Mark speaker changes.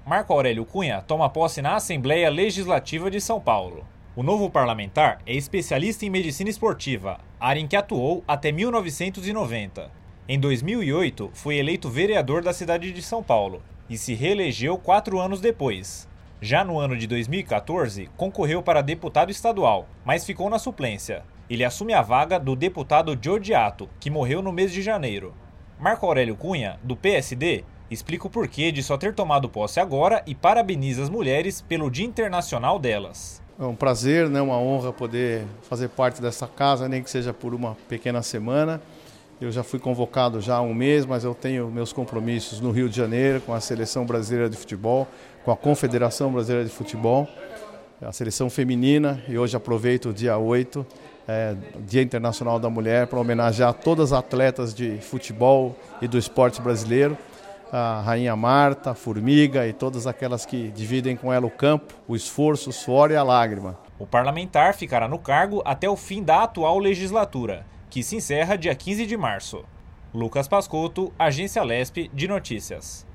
Speaker 1: Marco Aurélio Cunha toma posse na Assembleia Legislativa de São Paulo. O novo parlamentar é especialista em medicina esportiva, área em que atuou até 1990. Em 2008, foi eleito vereador da cidade de São Paulo e se reelegeu 4 anos depois. Já no ano de 2014, concorreu para deputado estadual, mas ficou na suplência. Ele assume a vaga do deputado Joe Giatto, que morreu no mês de janeiro. Marco Aurélio Cunha, do PSD, explica o porquê de só ter tomado posse agora e parabeniza as mulheres pelo Dia Internacional delas.
Speaker 2: É um prazer, uma honra poder fazer parte dessa casa, nem que seja por uma pequena semana. Eu já fui convocado já há um mês, mas eu tenho meus compromissos no Rio de Janeiro, com a Seleção Brasileira de Futebol, com a Confederação Brasileira de Futebol, a seleção feminina, e hoje aproveito o dia 8, Dia Internacional da Mulher, para homenagear todas as atletas de futebol e do esporte brasileiro, a Rainha Marta, a Formiga e todas aquelas que dividem com ela o campo, o esforço, o suor e a lágrima.
Speaker 1: O parlamentar ficará no cargo até o fim da atual legislatura, que se encerra dia 15 de março. Lucas Pascotto, Agência Lespe de Notícias.